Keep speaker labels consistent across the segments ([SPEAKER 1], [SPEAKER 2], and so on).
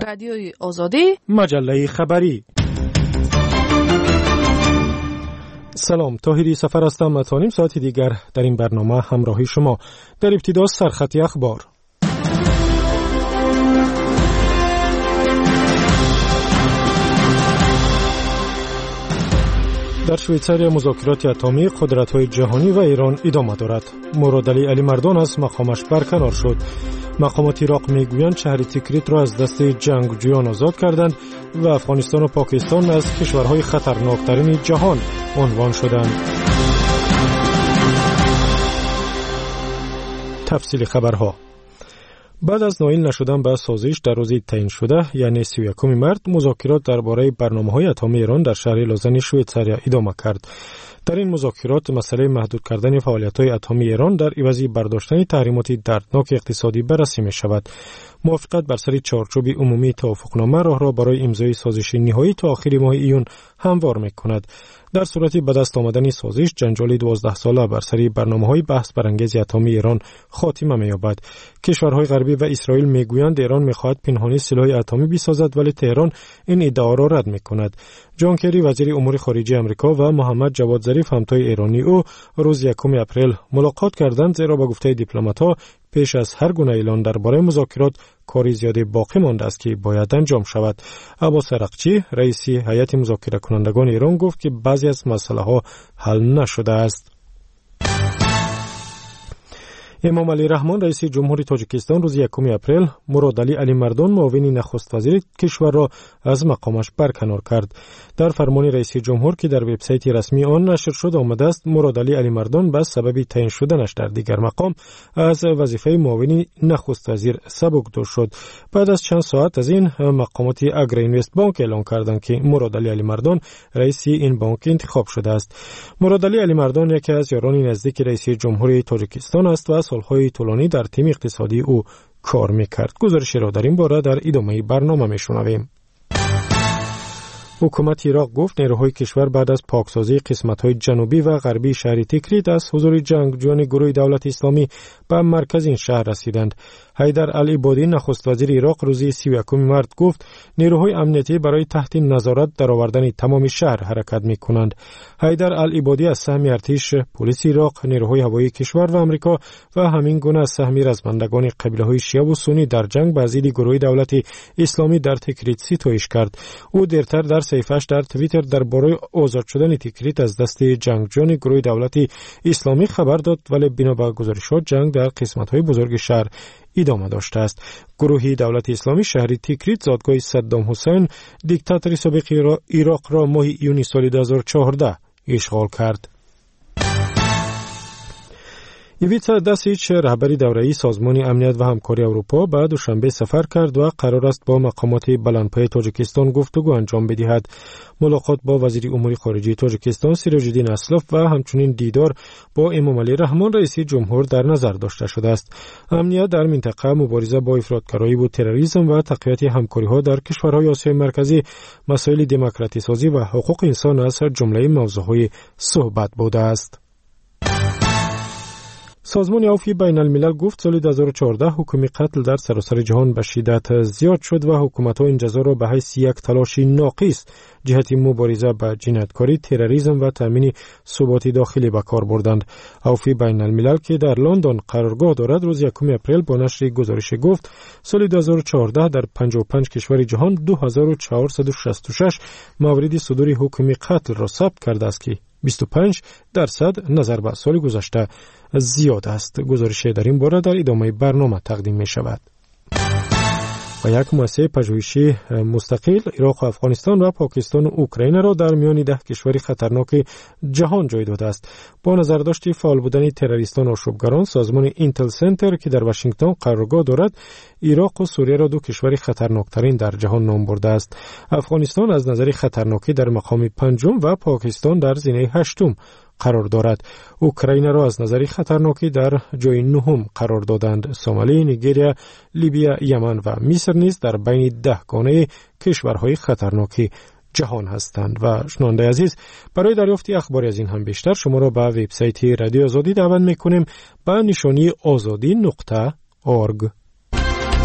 [SPEAKER 1] رادیوی آزادی،
[SPEAKER 2] مجله خبری. سلام، طاهری سفر هستم. تا نیم ساعت دیگر در این برنامه همراهی شما. در ابتدا سرخط اخبار. در شویڅاریا مذاکرات اتمی قدرت‌های جهانی و ایران ادامه دارد. مرادعلی علیمردان از مقامش برکنار شد. مقامات عراق میگویند شهر تیکریت را از دست جنگجویان آزاد کردند و افغانستان و پاکستان از کشورهای خطرناکترین جهان عنوان شدند. تفصیل خبرها. بعد از نائل نشدن به سازش در روز تعیین شده یعنی 31 مارس، مذاکرات درباره برنامه‌های اتمی ایران در شهر لوزان شویڅاریا ادامه کرد. در این مذاکرات مسئله محدود کردن فعالیت‌های اتمی ایران در عوض برداشتن تحریمات دردناک اقتصادی بررسی می‌شود. موافقت بر سر چارچوب عمومی توافقنامه راه را برای امضای سازش نهایی تا آخر ماه ایون هموار می‌کند. در صورتی به دست آمدن سازش، جنجال 12 ساله بر سر برنامه‌های بحث برانگیز اتمی ایران خاتمه می‌یابد. کشورهای غربی و اسرائیل میگویند ایران می‌خواهد پنهانی سلاح اتمی بسازد، ولی تهران این ادعا را رد می‌کند. جان کری وزیر امور خارجه آمریکا و محمد جواد ظریف همتای ایرانی او روز 1 اپریل ملاقات کردند، زیرا به گفته دیپلمات‌ها پیش از هر گونه اعلان درباره مذاکرات کاری زیادی باقی مانده است که باید انجام شود. عباس عراقچی رئیس هیئت مذاکره کنندگان ایران گفت که بعضی از مسائل‌ها حل نشده است. امام علی رحمان رئیس جمهوری تاجیکستان روز 1 اپریل مرادعلی علیمردان معاون نخست وزیر کشور را از مقامش برکنار کرد. در فرمان رئیس جمهور که در وبسایت رسمی آن نشر شد آمده است مرادعلی علیمردان به سبب تعیین شدنش در دیگر مقام از وظیفه معاون نخست وزیر سبکدار شد. بعد از چند ساعت از این مقامات اگرینوست بانک اعلام کردند که مرادعلی علیمردان رئیس این بانک انتخاب شده است. مرادعلی علیمردان یکی از یاران نزدیک رئیس جمهوری تاجیکستان است و سالهای طولانی در تیم اقتصادی او کار میکرد. گزارش را در این باره در ادامه برنامه میشنویم. حکومت عراق گفت نیروهای کشور بعد از پاکسازی قسمت‌های جنوبی و غربی شهر تیکریت از حضور جنگجویان گروه دولت اسلامی به مرکز این شهر رسیدند. حیدر العبادی نخست وزیر عراق روز 31 مارس گفت نیروهای امنیتی برای تحت نظارت درآوردن تمام شهر حرکت می‌کنند. حیدر العبادی از سهم ارتش پلیس عراق، نیروهای هوایی کشور و آمریکا و همین گونه از سهم رزمندگان قبیله‌های شیعه و سنی در جنگ با ضد گروه دولت اسلامی در تیکریت ستایش کرد. او دیرتر در صفحه‌اش در توییتر درباره آزاد شدن تیکریت از دست جنگجویان گروه دولت اسلامی خبر داد، ولی بنا به گزارشات جنگ در قسمت‌های بزرگ شهر ادامه داشته است. گروه دولت اسلامی شهر تیکریت زادگاه صدام حسین دیکتاتور سابق عراق را ماه یونی سال 2014 اشغال کرد. ایویتا داسیچ رهبری دوره‌ای سازمان امنیت و همکاری اروپا به دوشنبه سفر کرد و قرار است با مقامات بلندپایه تاجیکستان گفتگو انجام بدهد. ملاقات با وزیر امور خارجه تاجیکستان سیراج الدین اسلاف و همچنین دیدار با امام علی رحمان رئیس جمهور در نظر داشته شده است. امنیت در منطقه، مبارزه با افراطگرایی و تروریسم و تقویت همکاری‌ها در کشورهای آسیای مرکزی، مسائل دموکراسی سازی و حقوق انسان از جمله موضوعهای صحبت بوده است. سازمان عفو بین الملل گفت سال 2014 حکم قتل در سراسر جهان به شدت زیاد شد و حکومت‌ها این جزا را به حیث یک تلاش ناقص جهت مبارزه با جنایتکاری، تروریسم و تامین ثبات داخلی به کار بردند. عفو بین الملل که در لندن قرارگاه دارد روز 1 اپریل با نشر گزارش گفت سال 2014 در 55 کشور جهان 2466 مورد صدور حکم قتل را ثبت کرده است که 25% نظر به سال گذشته زیاد است. گزارش در این باره در ادامه برنامه تقدیم می شود. و یک مؤسسه پژوهشی مستقل عراق و افغانستان و پاکستان و اوکراین را در میان 10 کشور خطرناک جهان جای داده است. با نظرداشت فعال بودن تروریستان و آشوبگران، سازمان اینتل سنتر که در واشنگتن قرارگاه دارد عراق و سوریه را 2 کشور خطرناکترین در جهان نام برده است. افغانستان از نظر خطرناکی در مقام 5 و پاکستان در زینه 8 قرار دارد. اوکراین را از نظر خطرناکی در جای 9 قرار دادند. سومالی، نیجریه، لیبیا، یمن و مصر نیز در بین 10 گانه کشورهای خطرناک جهان هستند. و شنونده عزیز، برای دریافت اخباری از این هم بیشتر شما را به وبسایت رادیو آزادی دعوت می‌کنیم به نشانی azadi.org.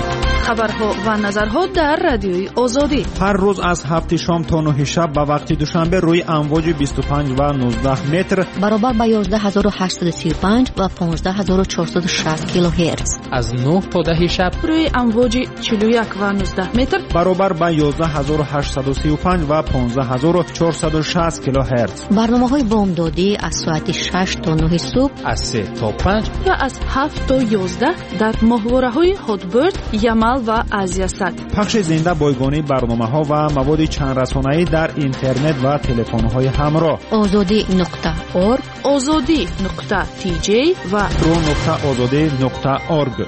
[SPEAKER 1] خبرها و نظرها در رادیوی آزادی.
[SPEAKER 3] هر روز از 7 شام تا 9 شب به وقت دوشنبه روی امواج 25 و 19 متر
[SPEAKER 4] برابر با 11835 و 15460 کیلوهرتز.
[SPEAKER 5] از 9 تا 10 شب
[SPEAKER 1] روی امواج 41 و 19 متر
[SPEAKER 3] برابر با 11835 و 15460 کیلوهرتز.
[SPEAKER 4] برنامه‌های بامدادی از ساعت 6 تا 9 صبح،
[SPEAKER 5] از 3 تا 5
[SPEAKER 1] و از 7 تا 11 در ماهواره‌های هاتبرد، یمل و آزیاسات.
[SPEAKER 3] پخش زنده بایگانی برنامه‌ها و مواد چند رسانه‌ای در اینترنت و تلفن‌های همراه.
[SPEAKER 4] azadi.org،
[SPEAKER 1] azadi.tj و
[SPEAKER 3] pro.azadi.org.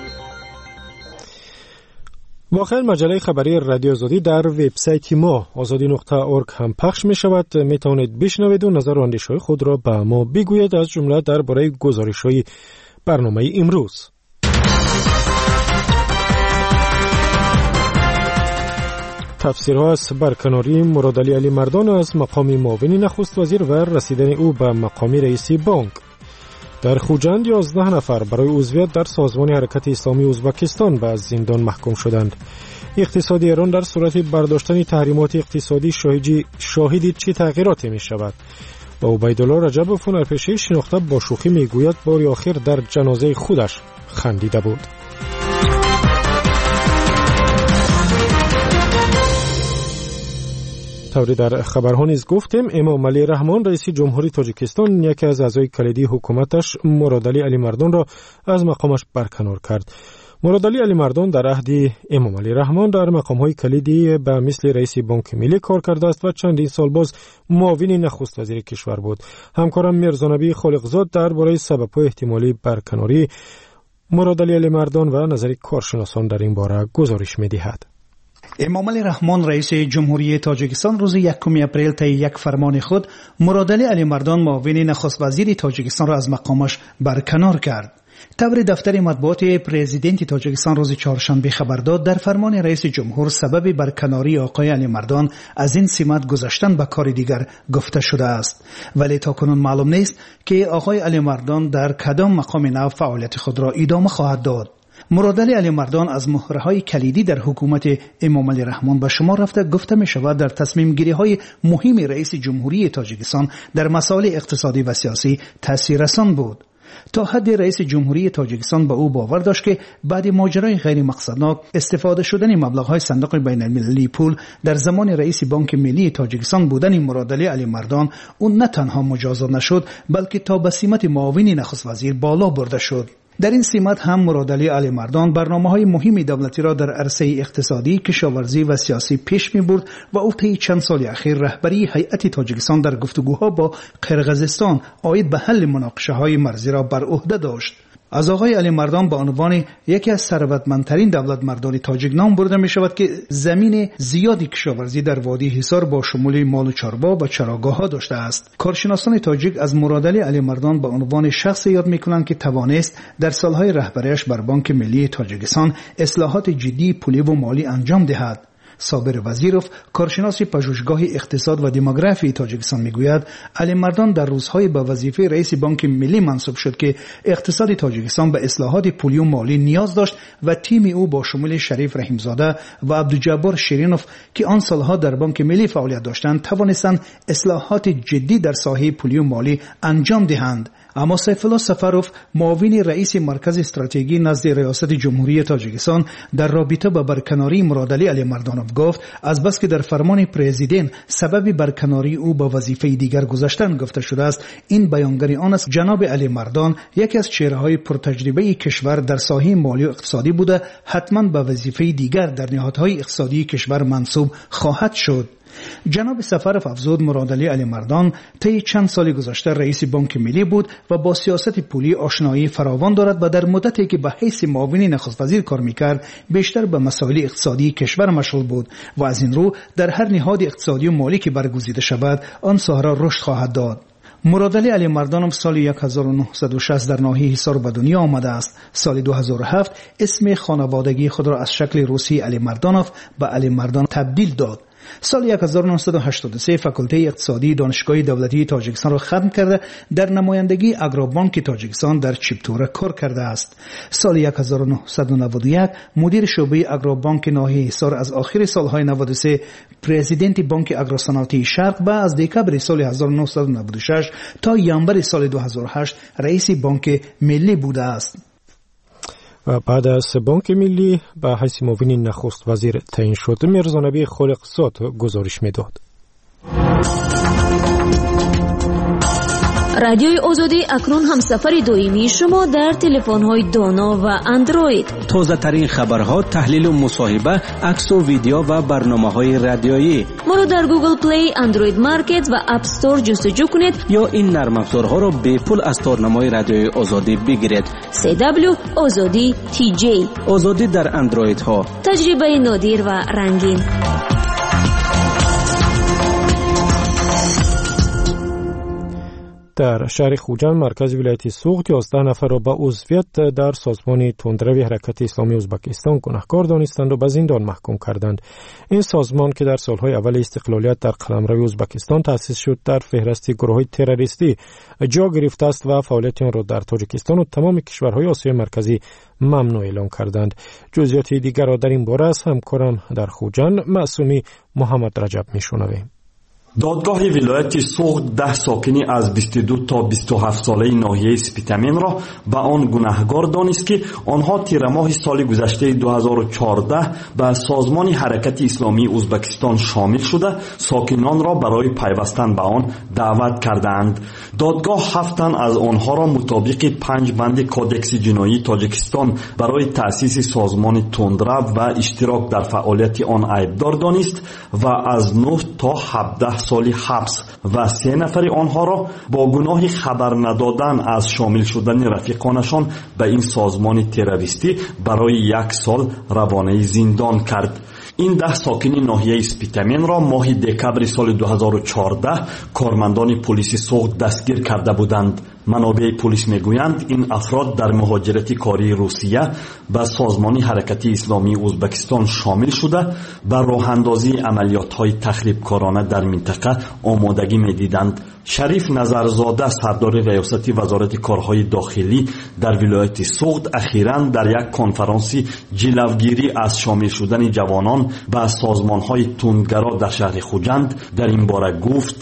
[SPEAKER 2] واقعا مجله خبری رادیو آزادی در وبسایت ما azadi.org هم پخش می شود. می توانید بشنوید و نظر و اندیشه‌های خود را به ما بگویید، از جمله درباره گزارش‌های برنامه امروز. تفسیرها از برکناری مرادعلی علی مردان از مقام معاون نخست وزیر و رسیدن او به مقام رئیس بانک. در خوجند 11 نفر برای عضویت در سازمان حرکت اسلامی ازبکستان به زندان محکوم شدند. اقتصاد ایران در صورت برداشتن تحریمات اقتصادی شاهد چه تغییراتی می شود؟ و عبیدالله رجب هنرپیشه شناخته با شوخی می گوید باری آخر در جنازه خودش خندیده بود. طوری در خبرها نیز گفتیم امام علی رحمان رئیس جمهوری تاجیکستان یکی از اعضای کلیدی حکومتش مرادعلی علی مردان را از مقامش برکنار کرد. مرادعلی علی مردان در عهد امام علی رحمان در مقام‌های کلیدی به مثل رئیس بانک ملی کار کرده است و چندین سال باز معاون نخست وزیر کشور بود. همکارم میرزانبی خالقزاد درباره سبب‌های احتمالی برکناری مرادعلی علی مردان و نظر کارشناسان در این باره گزارش می‌دهد.
[SPEAKER 6] امام علی رحمان رئیس جمهوری تاجیکستان روز 1 اپریل طی یک فرمان خود مرادعلی علی مردان معاون نخست وزیر تاجیکستان را از مقامش برکنار کرد. طور دفتر مطبوعات پرزیدنت تاجیکستان روز چهارشنبه خبر داد در فرمان رئیس جمهور سبب برکناری آقای علی مردان از این سمت گذاشتن به کار دیگر گفته شده است، ولی تاکنون معلوم نیست که آقای علی مردان در کدام مقام نو فعالیت خود را ادامه خواهد داد. مرادعلی علی مردان از مهره‌های کلیدی در حکومت امام علی رحمان به شمار رفته. گفته می شود در تصمیم گیری‌های مهم رئیس جمهوری تاجیکستان در مسائل اقتصادی و سیاسی تاثیررسان بود. تا حد رئیس جمهوری تاجیکستان به او باور داشت که بعد ماجرای غیر مقصدناک استفاده شدن مبلغ‌های صندوق بین‌المللی پول در زمان رئیس بانک ملی تاجیکستان بودن مرادعلی علی مردان، اون نه تنها مجازات نشد بلکه تا به سمت معاون نخست وزیر بالا برده شد. در این سمت هم مرادعلی علی مردان برنامه‌های مهم دولتی را در عرصه اقتصادی، کشاورزی و سیاسی پیش می‌برد و او طی چند سال اخیر رهبری هیئت تاجیکستان در گفتگوها با قرقیزستان عاید به حل مناقشه‌های مرزی را بر عهده داشت. از آقای علی مردان به عنوان یکی از ثروتمندترین دولت مردان تاجیک نام برده می شود که زمین زیادی کشاورزی در وادی حصار با شمول مال و چاربا و چراگاه ها داشته است. کارشناسان تاجیک از مرادعلی علی مردان به عنوان شخص یاد می کنند که توانست در سالهای رهبریش بر بانک ملی تاجیکستان اصلاحات جدی پولی و مالی انجام دهد. صابر وزیروف، کارشناس پژوهشگاه اقتصاد و دموگرافی تاجیکستان میگوید علی مردان در روزهای به وظیفه رئیس بانک ملی منصوب شد که اقتصاد تاجیکستان به اصلاحات پولی و مالی نیاز داشت و تیم او با شمول شریف رحیمزاده و عبدالجبار شیرینوف که آن سالها در بانک ملی فعالیت داشتند توانستند اصلاحات جدی در ساحه پولی و مالی انجام دهند. اما سیف الله سفروف، معاون رئیس مرکز استراتژی نزد ریاست جمهوری تاجیکستان، در رابطه با برکناری مرادعلی علی مردان گفت از بس که در فرمان پرزیدنت سبب برکناری او با وظیفه دیگر گذاشتن گفته شده است، این بیانگر آن است جناب علی مردان یکی از چهره‌های پرتجربه کشور در ساحه مالی و اقتصادی بوده، حتما به وظیفه دیگر در نهادهای اقتصادی کشور منصوب خواهد شد. جناب سفروف افزود مرادعلی علی مردان طی چند سال گذشته رئیس بانک ملی بود و با سیاست پولی آشنایی فراوان دارد و در مدتی که به حیث معاون نخست وزیر کار میکرد بیشتر به مسائل اقتصادی کشور مشغول بود و از این رو در هر نهاد اقتصادی و مالی که برگزیده شود آن ساحه را رشد خواهد داد. مرادعلی علی مردان سال 1960 در ناحیه حصار به دنیا آمده است. سال 2007 اسم خانوادگی خود را از شکل روسی علی مردانوف به علی مردان تبدیل داد. سال 1983 فاکولته اقتصادی دانشگاه دولتی تاجیکستان را ختم کرده در نمایندگی اگروبانک تاجیکستان در چپتوره کار کرده است. سال 1991 مدیر شعبه اگروبانک ناحیه حصار از آخر سالهای 93 پرزیدنت بانک اگروصنعتی شرق و از دکبر سال 1996 تا ینور سال 2008 رئیس بانک ملی بوده است.
[SPEAKER 2] و بعد از بانک ملی به حیث معاون نخست وزیر تعیین شد. میرزا نبی خالقزاد گزارش میداد.
[SPEAKER 7] رادیوی آزادی اکنون همسفر دائمی شما در تلفن‌های دانا و اندروید.
[SPEAKER 8] تازه ترین خبرها، تحلیل و مصاحبه، عکس و ویدیو و برنامه‌های رادیویی.
[SPEAKER 7] ما رو در گوگل پلی، اندروید مارکت و اپ استور جستجو کنید
[SPEAKER 8] یا این نرم افزارها رو به پول از تارنمای رادیوی آزادی بگیرید.
[SPEAKER 7] CW آزادی TJ.
[SPEAKER 8] آزادی در اندروید ها.
[SPEAKER 7] تجربه نادر و رنگین.
[SPEAKER 2] در شهر خوجند مرکز ولایت سوغد 11 نفر را به عضویت در سازمان تندروی حرکت اسلامی ازبکستان گناهکار دانستند و به زندان محکوم کردند. این سازمان که در سالهای اول استقلالیت در قلمرو ازبکستان تأسیس شد در فهرست گروه‌های تروریستی جا گرفته است و فعالیت آن را در تاجیکستان و تمام کشورهای آسیای مرکزی ممنوع اعلام کردند. جزئیات دیگر را در این باره از همکارم در خوجند معصومی محمد رجب میشنویم.
[SPEAKER 9] دادگاه ولایت سوغد 10 ساکنی از 22 تا 27 ساله ناحیه سپیتامین را به آن گناهکار دانست که آنها تیر ماه سال گذشته 2014 به سازمان حرکت اسلامی ازبکستان شامل شده ساکنان را برای پیوستن به آن دعوت کردند. دادگاه 7 تن از آنها را مطابق 5 بند کودکس جنایی تاجیکستان برای تأسیس سازمان تندرو و اشتراک در فعالیت آن عیبدار دانست و از 9 تا 17 سالی حبس و 3 نفر آنها را با گناه خبر ندادن از شامل شدن رفیقانشان به این سازمان تروریستی برای 1 سال روانه زندان کرد. این 10 ساکنی ناحیه اسپیتامین را ماه دکبر سال 2014 کارمندان پلیس سوغد دستگیر کرده بودند. منابع پلیس میگویند این افراد در مهاجرت کاری روسیه به سازمان حرکت اسلامی ازبکستان شامل شده و راه اندازی عملیات‌های تخریبکارانه در منطقه آمادگی می‌دیدند. شریف نظرزاده سردار ریاست وزارت کارهای داخلی در ولایت سوغد اخیراً در یک کنفرانس جلوگیری از شامل شدن جوانان به سازمان‌های تندگرا در شهر خوجند در این باره گفت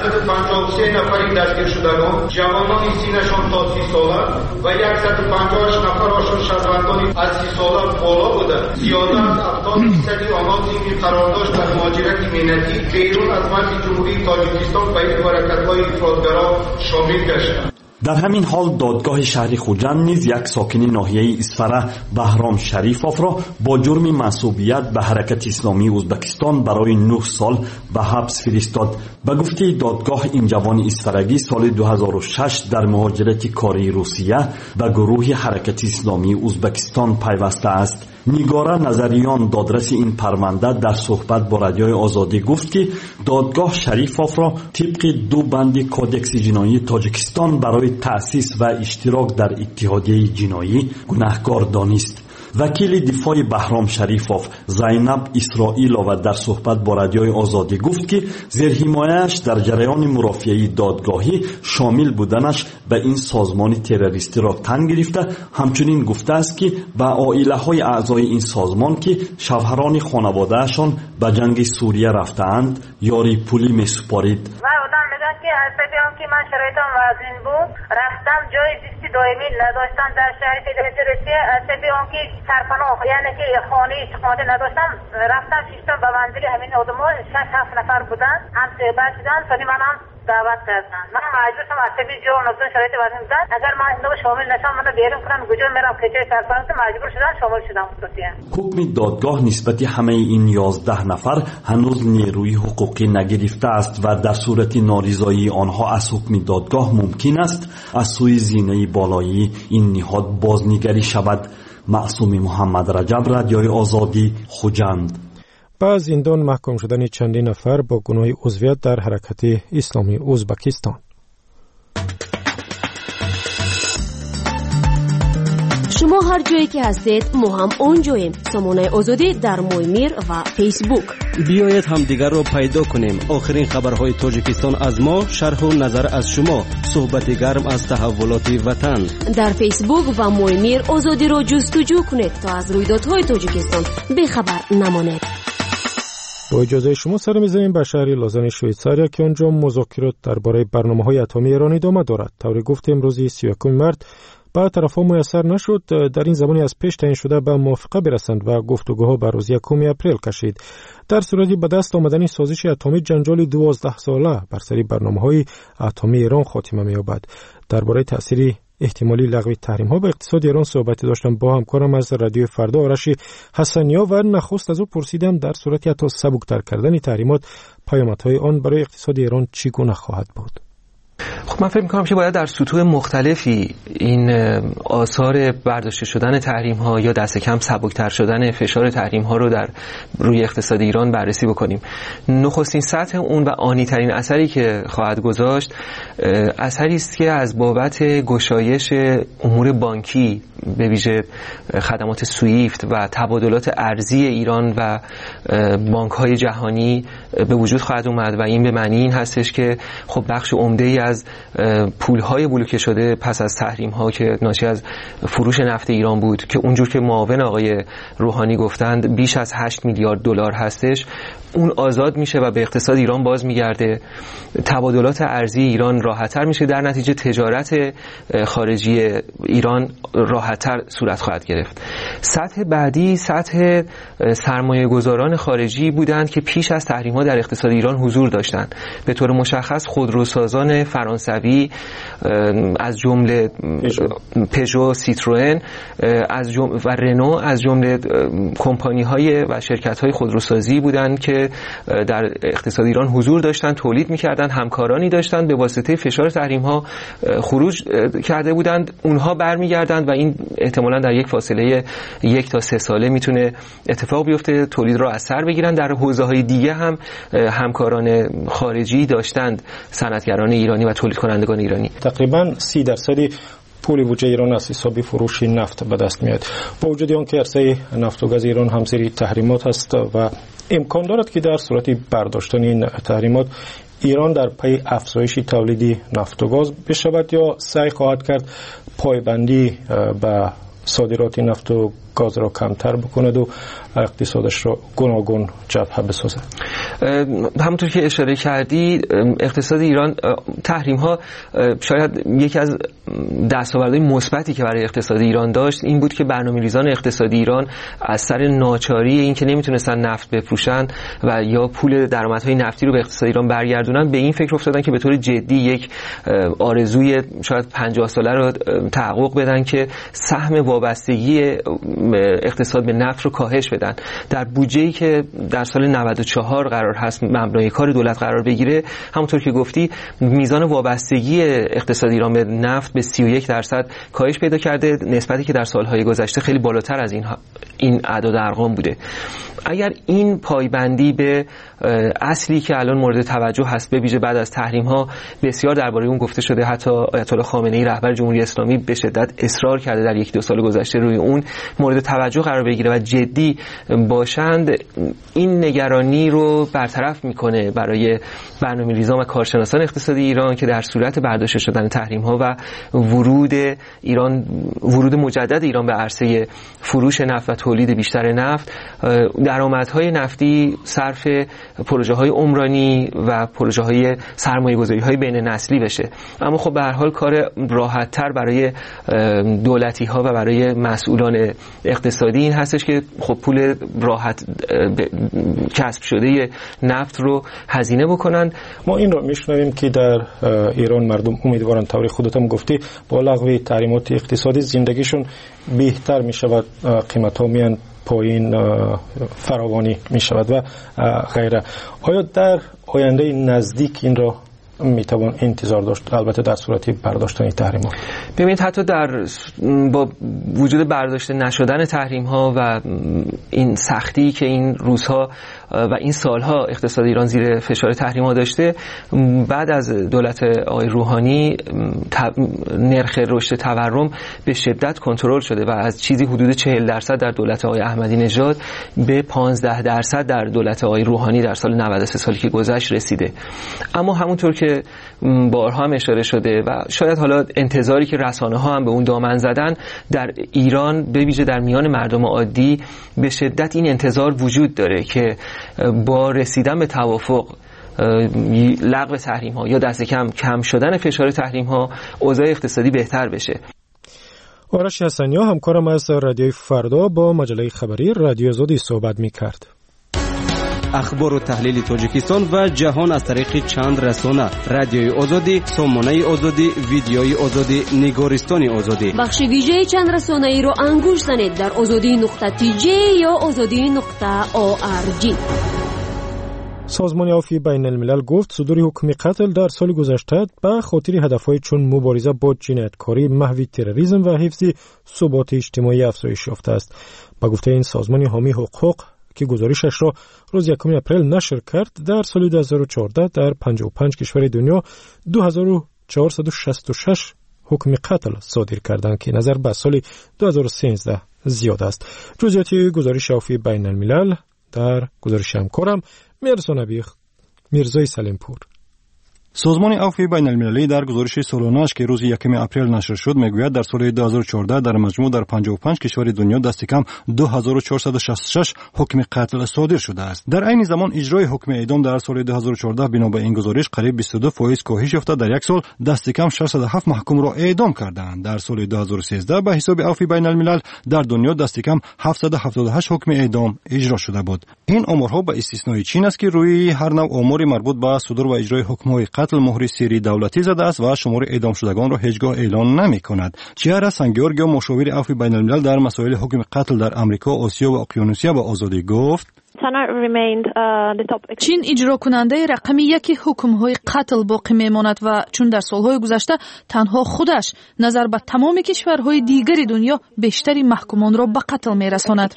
[SPEAKER 10] 153 نفری دستگیر شدگان جوانان سینشان تا 30 ساله و 158 نفر آشون شهروندان از 30 ساله بالا بودند. زیاده از 70% آنها زیر قرار داشت در مهاجرت ملتی بیرون از مرز جمهوری تاجیکستان به این حرکت‌های افراطگرا شامل گشتند.
[SPEAKER 9] در همین حال دادگاه شهر خوجند نیز یک ساکن ناحیه اسفره بهرام شریفوف را با جرم منسوبیت به حرکت اسلامی ازبکستان برای 9 سال به حبس فرستاد. به گفته دادگاه این جوان اسفرگی سال 2006 در مهاجرت کاری روسیه به گروه حرکت اسلامی ازبکستان پیوسته است. نگاره نظریان دادرس این پرونده در صحبت با رادیوی آزادی گفت که دادگاه شریفوف را طبق 2 بند کودکس جنایی تاجیکستان برای تأسیس و اشتراک در اتحادیه جنایی گناهکار دانست. وکیل دفاع بهرام شریفوف زینب اسرائیلووا در صحبت با رادیوی آزادی گفت که زیر حمایه‌اش در جریان مرافعه دادگاهی شامل بودنش به این سازمان تروریستی را تن گرفته. همچنین گفته است که به عائله‌های اعضای این سازمان که شوهران خانواده‌شان به جنگ سوریه رفته‌اند یاری پولی می‌سپارید.
[SPEAKER 11] که حسابیام که من شرایطم وزین بود رفتم جای زیست دائمی نداشتم در شهر فدراسیون حسابیام که سرپناه یعنی که خانه اقامت نداشتم رفتم شیشتم به منزل همین آدم‌ها 6-7 نفر بودن هم صحبت شدن سانی من هم دعوت کردن. من مجبور شدم حسابی جو نفتن شرایط وزین بودن اگر من اینو شامل نشم منو بیرون کنن کجا میرم کجای سرپناه مجبور شدن شامل شدم.
[SPEAKER 9] حکم دادگاه نسبت همه این 11 نفر هنوز نیروی حقوقی نگرفته است و در صورت نارضایی آنها از حکم دادگاه ممکن است از سوی زینه بالایی این نهاد بازنگری شود. معصومی محمد رجب، رادیوی آزادی، خوجند.
[SPEAKER 2] با زندان محکوم شدن چندین نفر با گناه عضویت در حرکت اسلامی ازبکستان.
[SPEAKER 7] شما هر جایی که هستید ما هم اونجاییم. سامانه آزادی در مویمیر و فیسبوک.
[SPEAKER 8] بیایید همدیگر رو پیدا کنیم. آخرین خبرهای تاجیکستان از ما، شرح و نظر از شما، صحبت گرم از تحولات وطن.
[SPEAKER 7] در فیسبوک و مویمیر آزادی رو جستجو کنید تا از رویدادهای تاجیکستان بخبر نمانید.
[SPEAKER 2] با اجازه شما سر می‌زنیم به شهر لازن شویتزاریا که آنجا مذاکرات درباره برنامه‌های اتمی ایران ادامه دارد. طوری گفته امروز 31 مارس با طرف‌ها میسر نشد در این زمانی از پیش تعیین شده به موافقه برسند و گفتگوها بر روز 1 اپریل کشید. در صورتی به دست آمدن سازش اتمی جنجال 12 ساله بر سر برنامه‌های اتمی ایران خاتمه می‌یابد. درباره تأثیر احتمالی لغو تحریم‌ها به اقتصاد ایران صحبت داشتم با همکارم از رادیو فردا آرش حسنیا و نخست از او پرسیدم در صورتی حتی سبک‌تر کردن تحریمات پیامدهای آن برای اقتصاد ایران چگونه خواهد بود.
[SPEAKER 12] خب من فکر می‌کنم که باید در سطوح مختلفی این آثار برداشته شدن تحریم‌ها یا دست کم سبک‌تر شدن فشار تحریم‌ها رو در روی اقتصاد ایران بررسی بکنیم. نخستین سطح اون و آنی‌ترین اثری که خواهد گذاشت اثری است که از بابت گشایش امور بانکی به ویژه خدمات سویفت و تبادلات ارزی ایران و بانک‌های جهانی به وجود خواهد اومد و این به معنی این هستش که خب بخش عمده‌ای از پول‌های بلوکه شده پس از تحریم‌ها که ناشی از فروش نفت ایران بود که اونجور که معاون آقای روحانی گفتند بیش از 8 میلیارد دلار هستش، اون آزاد میشه و به اقتصاد ایران باز میگرده. تبادلات ارزی ایران راحت‌تر میشه، در نتیجه تجارت خارجی ایران راحت‌تر صورت خواهد گرفت. سطح بعدی سطح سرمایه‌گذاران خارجی بودند که پیش از تحریم‌ها در اقتصاد ایران حضور داشتند. به طور مشخص خودروسازان فرانسوی از جمله پژو، سیتروئن و رنو از جمله کمپانی‌های و شرکت‌های خودروسازی بودند که در اقتصاد ایران حضور داشتند، تولید می‌کردند، همکارانی داشتند، به واسطه فشار تحریم‌ها خروج کرده بودند. اونها برمیگردند و این احتمالاً در یک فاصله 1 تا 3 ساله میتونه اتفاق بیفته، تولید را از سر بگیرن. در حوزه‌های دیگه هم همکاران خارجی داشتند، صنعتگران ایرانی و تولید کنندگان ایرانی.
[SPEAKER 2] تقریباً 30% پول بودجه ایران از حساب فروش نفت به دست میاد. با وجود آنکه عرصه نفت و گاز ایران هم زیر تحریمات است و امکان دارد که در صورت برداشتن این تحریمات ایران در پی افزایش تولید نفت و گاز بشود یا سعی خواهد کرد پایبندی به صادرات نفت و گاز را کمتر بکند و اقتصادش را گوناگون جبهه بسازد.
[SPEAKER 12] همونطور که اشاره کردی اقتصاد ایران تحریم ها شاید یکی از دستاوردهای مثبتی که برای اقتصاد ایران داشت این بود که برنامه‌ریزان اقتصادی ایران از سر ناچاری این که نمیتونستن نفت بفروشن و یا پول درآمدهای نفتی رو به اقتصاد ایران برگردونن به این فکر افتادن که به طور جدی یک آرزوی شاید 50 ساله رو تحقق بدن که سهم وابستگی اقتصاد به نفت رو کاهش بدن. در بودجه‌ای که در سال 94 قرار هست مبنای کار دولت قرار بگیره، همونطور که گفتی میزان وابستگی اقتصاد ایران به نفت به 31% کاهش پیدا کرده، نسبتی که در سالهای گذشته خیلی بالاتر از این اعداد ارقام بوده. اگر این پایبندی به اصلی که الان مورد توجه هست به ویژه بعد از تحریم ها بسیار درباره اون گفته شده، حتی آیت الله خامنه‌ای رهبر جمهوری اسلامی به شدت اصرار کرده در 1-2 سال گذشته روی اون مورد توجه قرار بگیره و جدی باشند، این نگرانی رو برطرف میکنه برای برنامه‌ریزان و کارشناسان اقتصادی ایران که در صورت برداشته شدن تحریم ها و ورود مجدد ایران به عرصه فروش نفت و تولید بیشتر نفت، درآمدهای نفتی صرف پروژه‌های عمرانی و پروژه‌های سرمایه‌گذاری‌های بین نسلی بشه. اما خب به هر حال کار راحت‌تر برای دولتی‌ها و برای مسئولان اقتصادی این هستش که خب پول راحت کسب شده نفت رو هزینه بکنن.
[SPEAKER 2] ما این رو میشنویم که در ایران مردم امیدوارن، طوری خودتون گفتی، با لغو تحریمات اقتصادی زندگیشون بهتر میشود، قیمت‌ها میان پایین، فراوانی می شود و غیره. آیا در آینده نزدیک این را می توان انتظار داشت، البته در صورتی برداشتن تحریم ها؟
[SPEAKER 12] ببینید حتی با وجود برداشته نشدن تحریم ها و این سختی که این روزها و این سالها اقتصاد ایران زیر فشار تحریم‌ها داشته، بعد از دولت آقای روحانی نرخ رشد تورم به شدت کنترل شده و از چیزی حدود 40% در دولت آقای احمدی نژاد به 15% در دولت آقای روحانی در سال 93 سالی که گذشت رسیده. اما همونطور که بارها هم اشاره شده و شاید حالا انتظاری که رسانه‌ها هم به اون دامن زدن، در ایران به ویژه در میان مردم عادی به شدت این انتظار وجود داره که با رسیدن به توافق، لغو تحریم‌ها یا دست کم شدن فشار تحریم‌ها، اوضاع اقتصادی بهتر بشه.
[SPEAKER 2] آرش حسنیا همکارم از رادیوی فردا با مجله خبری رادیو آزادی صحبت می‌کرد.
[SPEAKER 8] اخبار و تحلیل تاجیکستان و جهان از طریق چند رسانه: رادیوی آزادی، سامانه آزادی، ویدیوی آزادی، نگارستان آزادی.
[SPEAKER 7] بخش ویژه چند رسانه‌ای رو انگوش زنید در azadi.tj یا azadi.org.
[SPEAKER 2] سازمان عفو بین الملل گفت صدور حکم قتل در سال گذشته به خاطر هدفهای چون مبارزه با جنایتکاری، محو تروریسم و حفظ ثبات اجتماعی افزایش یافته است. با گفته این سازمان حامی حقوق که گزارشش را روز 1 اپریل نشر کرد، در سال 2014 در 55 کشور دنیا 2466 حکم قتل صادر کردند که نظر به سال 2013 زیاد است. جزئیات گزارش عفو بین الملل در گزارش همکارم میرزای سلیمپور.
[SPEAKER 13] سازمان عفو بین المللی در گزارش سالانه‌اش که روز 1 اپریل نشر شد میگوید در سال 2014 در مجموع در 55 کشور دنیا دست کم 2466 حکم قتل صادر شده است. در عین زمان اجرای حکم اعدام در سال 2014 بنا به این گزارش قریب 22% کاهش یافته، در یک سال دست کم 607 محکوم را اعدام کردند. در سال 2013 به حساب عفو بین الملل در دنیا دست کم 778 حکم اعدام اجرا شده بود. این آمارها به استثنای چین است که روی هر نوع آماری مربوط به صدور و اجرای حکم‌های قتل مهر سری دولتی زده است و شمار اعدام شدگان را هیچگاه اعلان نمی‌کند. چیارا سنگیورگ، مشاور عفو بین الملل در مسائل حکم قتل در آمریکا، آسیا و اقیانوسیا به آزادی گفت:
[SPEAKER 1] چین اجرا کننده رقم 1 حکم‌های قتل باقی میماند و چون در سالهای گذشته تنها خودش نظر به تمام کشورهای دیگر دنیا بیشتری محکومان را به قتل میرساند.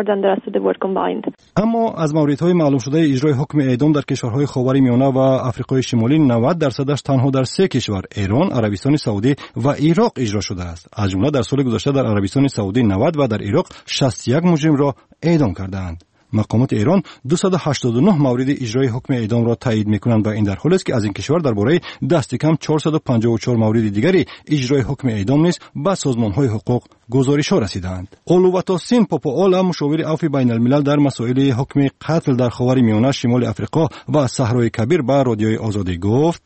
[SPEAKER 13] اما از موردهای معلوم شده اجرای حکم اعدام در کشورهای خاورمیانه و آفریقای شمالی 90% تنها در 3 کشور: ایران، عربستان سعودی و عراق اجرا شده است. از جمله در سال گذشته در عربستان سعودی 90 و در عراق 61 مجرم را اعدام کردند. مقامات ایران 289 مورد اجرای حکم اعدام را تایید می‌کنند و این در حالی است که از این کشور درباره دست کم 454 مورد دیگری اجرای حکم اعدام نیز به سازمان‌های حقوق گزارش‌ها رسیدند. اولواتاسین پاپاآلا، مشاور عفو بین الملل در مسائل حکم قتل در خاورمیانه، شمال افریقا و صحرای کبیر به رادیوی آزادی گفت: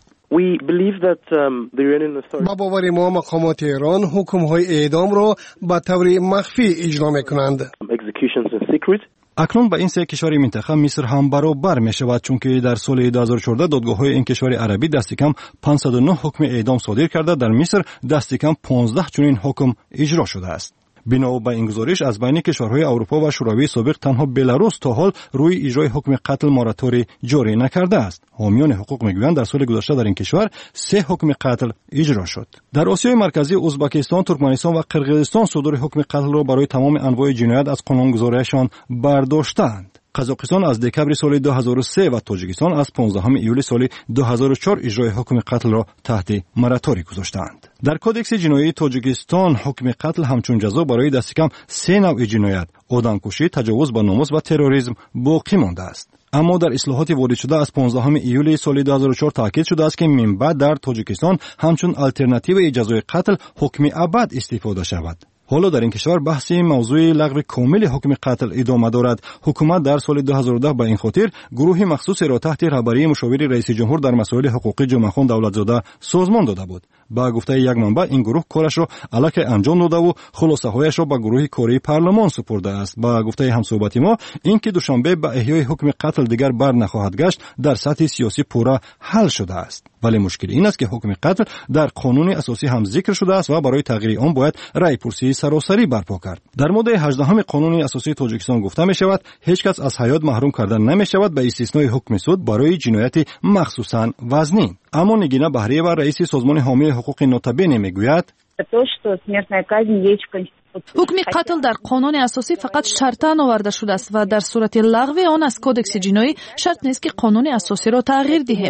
[SPEAKER 14] با باور ما مقامات ایران حکم‌های اعدام را به طور مخفی اجرا می‌کنند.
[SPEAKER 13] اکنون به این 3 کشور منطقه مصر هم برابر می شود، چون که در سال 2014 دادگاه‌های این کشور عربی دست کم 509 حکم اعدام صادر کرده. در مصر دست کم 15 چنین حکم اجرا شده است. بنا به این گزارش از بین کشورهای اروپا و شوروی سابق تنها بلاروس تا حال روی اجرای حکم قتل موراتوری جاری نکرده است. حامیان حقوق میگویند در سال گذشته در این کشور 3 حکم قتل اجرا شد. در آسیای مرکزی ازبکستان، ترکمنستان و قرقیزستان صدور حکم قتل را برای تمام انواع جنایت از قانونگذاریشان برداشتند. قزاقستان از دکبر سال 2003 و تاجیکستان از 15 ایول سال 2004 اجرای حکم قتل را تحت موراتوری گذاشتند. در کودکس جنایی تاجیکستان حکم قتل همچون جزا برای دست کم 3 نوع جنایت: آدمکشی، تجاوز به ناموس و تروریسم باقی مانده است. اما در اصلاحات وارد شده از 15 ایول سال 2004 تاکید شده است که من بعد در تاجیکستان همچون آلترناتیو جزای قتل حکم ابد استفاده شود. حالا در این کشور بحث موضوع لغو کامل حکم قتل ادامه دارد. حکومت در سال 2010 به این خاطر گروه مخصوص را تحت رهبری مشاور رئیس جمهور در مسائل حقوقی جمعه‌خان دولتزاده سازمان داده بود. با گفته یک منبع این گروه کارش را الکی انجام داده و خلاصه‌هایش را به گروه کاری پارلمان سپرده است. با گفته همصحبت ما اینکه دوشنبه به احیای حکم قتل دیگر بر نخواهد گشت در سطح سیاسی پورا حل شده است. ولی مشکل این است که حکم قتل در قانون اساسی هم ذکر شده است و برای تغییر آن باید رأی پرسی سراسری برپا کرد. در ماده 18 قانون اساسی تاجیکستان گفته می شود هیچ کس از حیات محروم کردن نمی شود به استثنای حکم سود برای جنایت مخصوصاً وزنی. اما نگینا بحریه و رئیس سازمان حامی حقوق نوتابه میگوید
[SPEAKER 1] حکم قتل در قانون اساسی فقط شرطاً آورده شده است و در صورت لغو آن از کدکس جنایی شرط نیست که قانون اساسی را تغییر دهیم.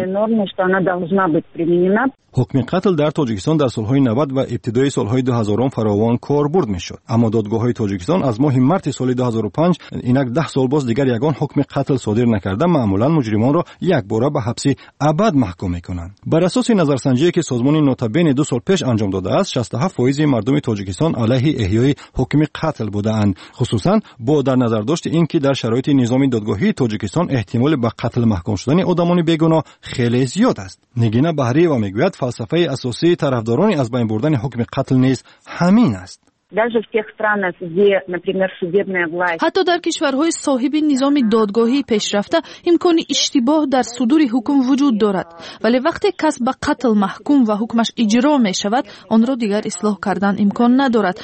[SPEAKER 13] حکم قتل در تاجیکستان در سالهای 90 و ابتدای سالهای 2000 فراوان کاربرد میشد، اما دادگاه‌های تاجیکستان از ماه مارس سال 2005 اینک 10 سال باز دیگر یگان حکم قتل صادر نکرده معمولا مجرمان را یک باره به حبس ابد محکوم میکنند. بر اساس نظرسنجی که سازمان نوتابین 2 سال پیش انجام داده است، 67% مردم تاجیکستان علیه احیای حکم قتل بودند، خصوصا با در نظر داشت اینکه در شرایط نظام دادگاهی تاجیکستان احتمال به قتل محکوم شدن آدمان بیگناه خیلی زیاد است. نگینا بهری و میگوید فلسفه اساسی طرفداران از بین بردن حکم قتل نیز همین است.
[SPEAKER 1] حتی در کشورهای صاحب نظام دادگاهی پیشرفته امکان اشتباه در صدور حکم وجود دارد، ولی وقتی کس به قتل محکوم و حکمش اجرا می شود آن را دیگر اصلاح کردن امکان ندارد.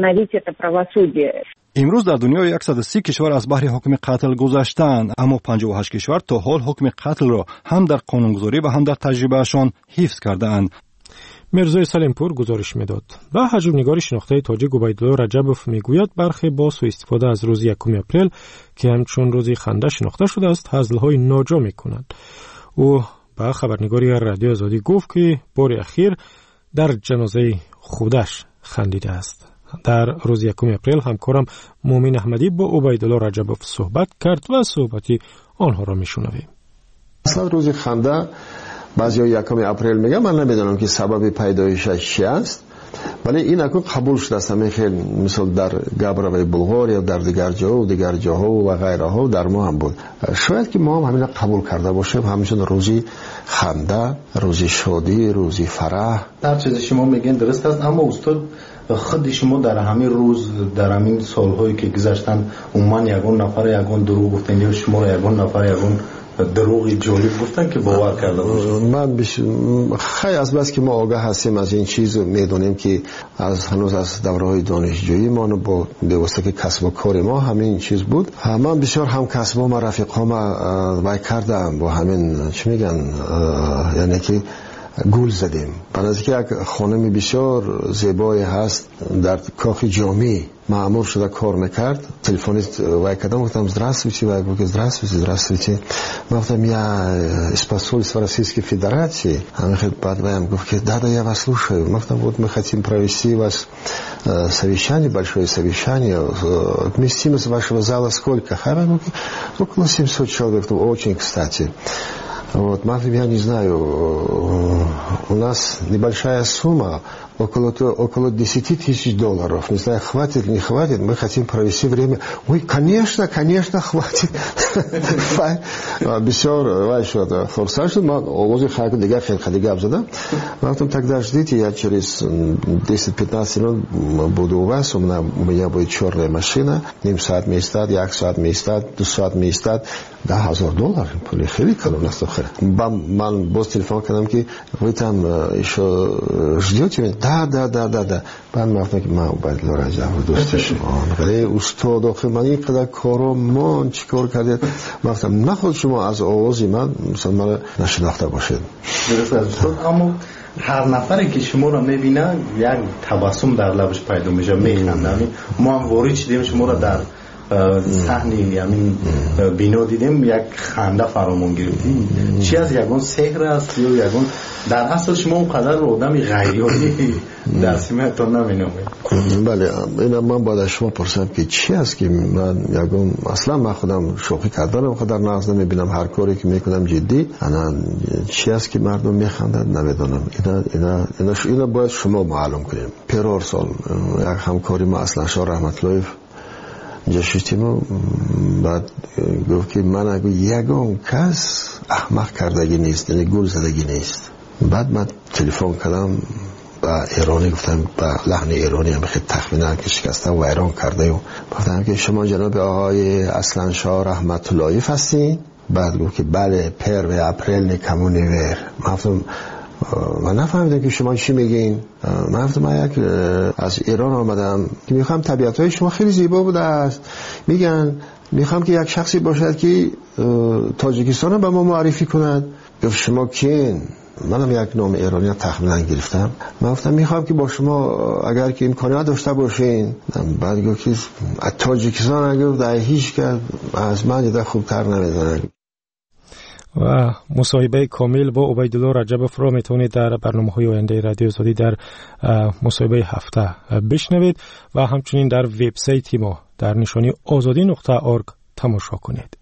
[SPEAKER 13] امروز در دنیای 130 کشور از بحر حکم قتل گذشتند، اما 58 کشور تا حال حکم قتل را هم در قانونگذاری و هم در تجربهشان حفظ کرده‌اند.
[SPEAKER 2] مرزای سلیمپور گزارش میداد. و حجم‌نگار شناخته تاجیک عبیدالله رجبوف میگوید برخی با سوء استفاده از روز 1 اپریل که همچون روزی خنده شناخته شده است هزل‌های ناجا میکنند. او به خبرنگاری رادیو آزادی گفت که بار اخیر در جنازه خودش خندیده است. در روز 1 اپریل همکارم مومن احمدی با عبیدالله رجبوف صحبت کرد و صحبتی آنها را میشنویم.
[SPEAKER 15] اصلا روز خنده بعضی 1 اپریل میگه، من نمیدونم که سبب پیدایشش چی است، ولی این اکنون قبول شده است. خیلی مثل در گابروی بلغار یا در دیگر جاها و غیره ها در ما هم بود. شاید که ما هم همین قبول کرده باشیم، همچون روزی خنده، روزی شادی، روزی فرح.
[SPEAKER 16] هر چیز شما میگین درست است، اما استاد خود شما در همین روز، در همین سالهایی که گذشتن عموما یگان نفر یگان دروغ گفتن یا شما را یگان نفر یگان دروغی جالب گفتن که باور کرده باشید؟
[SPEAKER 15] من خیلی از بس که ما آگاه هستیم از این چیز، میدونیم که هنوز از دوره‌های دانشجویی ما با واسطه کسب و کار ما همین چیز بود. من بسیار هم کسبام و رفیقام وای کردم با همین چی میگن، یعنی که گول زدیم. بنابراین که یک خانمی بسیار زیبایی هست در کاخ جامی مأمور شده کار میکرد، تلفنی وای کردم، گفتم здравствуйте، وای گفت здравствуйте. من گفتم я из посольства Российской Федерации. بعد وایم گفت که да, я вас слушаю. Мы вот мы хотим провести вас совещание, большое совещание. Вместимость вашего зала сколько? Около 700 человек. Очень кстати. Вот, я не знаю, у нас небольшая сумма, около 10 тысяч долларов. Не знаю, хватит или не хватит, мы хотим провести время. Ой, конечно, хватит. بسیار وای شد، فرصت شد. ما آواز خیلی دیگه خیلی زدم. من گفتم тогда ждите, я через 10-15 минут буду у вас. У меня будет черная машина. نیم ساعت میستاد، 1 ساعت میستاد، 2 ساعت میستاد. $10,000 پول خیلی کلام است. من باز تلفن کردم که вы там еще ждете меня? Да. بعد گفتم که من عبیدالله رجبوف دوست شما. ولی استاد آخه من اینقدر کارم چیکار کردید؟ گفتم نخود شما از آوازی من مثلا من نشناخته باشید.
[SPEAKER 16] درست است. اما هر نفری که شما را میبینه یک تبسم در لبش پیدا میشه، میخنده. ما هم وارد شدیم، شما را در صحنه یعنی بینا دیدیم، یک خنده فرامون گرفتیم. چی از یگان سحر است یا یگان در اصل شما اونقدر آدمی غیری در سیمتون نمینامه؟
[SPEAKER 15] بله، اینا من باید شما پرسم که چی است که من یگان اصلا من خودم شوخی کردنم، خود در نقض نمیبینم، هر کاری که میکنم جدی. انا چی است که مردم میخندن نمیدونم. اینا باید شما معلوم کنیم. پیرار سال یک همکاری ما اصلا شاه رحمت الله اینجا شدیم و بعد گفت که من اگه یگان کس احمق کردگی نیست، یعنی گول زدگی نیست. بعد من تلفن کردم با ایرانی، گفتم با لحن ایرانی هم خیلی تخمینه که شکسته و ایران کرده و گفتم که شما جناب آقای اصلان شاه رحمت الله هستین؟ بعد گفت که بله، پر و اپریل نکمونی ویر. من نفهمیدم که شما چی میگین. من گفتم من یک از ایران آمدم که میخوام طبیعتهای شما خیلی زیبا بوده است. میگن میخوام که یک شخصی باشد که تاجیکستان رو به ما معرفی کند. گفت شما کین؟ منم یک نام ایرانی تخمینا گرفتم. من گفتم میخوام که با شما اگر که امکانات داشته باشین، بعد گفت که تاجیکستان اگر در هیچ که از من دیده خوبتر نمیدونه.
[SPEAKER 2] و مصاحبه کامل با عبیدالله رجبوف را میتونید در برنامه‌های آینده رادیو آزادی در مصاحبه هفته بشنوید و همچنین در وبسایت ما در نشانی azadi.org تماشا کنید.